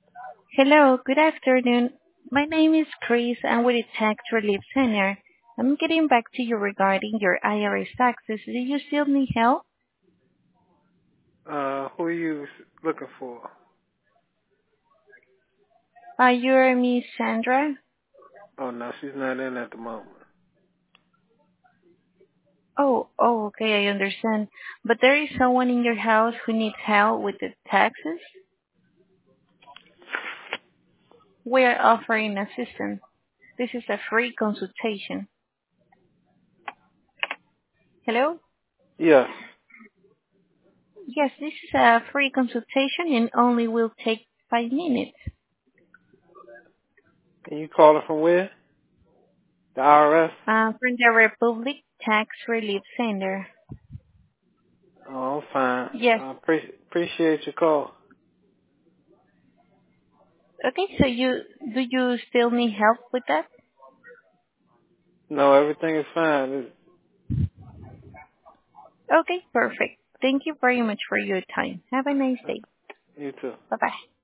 Hello, good afternoon. My name is Chris. I'm with the Tax Relief Center. I'm getting back to you regarding your IRS taxes. Do you still need help? Who are you looking for? You're Miss Sandra? Oh, no, she's not in at the moment. Okay, I understand. But there is someone in your house who needs help with the taxes? We are offering assistance. This is a free consultation. Hello? Yes. Yes, this is a free consultation and only will take 5 minutes. And you calling from where? The IRS? From the Republic Tax Relief Center. Oh, I'm fine. Yes. I appreciate your call. Okay, so do you still need help with that? No, everything is fine. Okay, perfect. Thank you very much for your time. Have a nice day. You too. Bye-bye.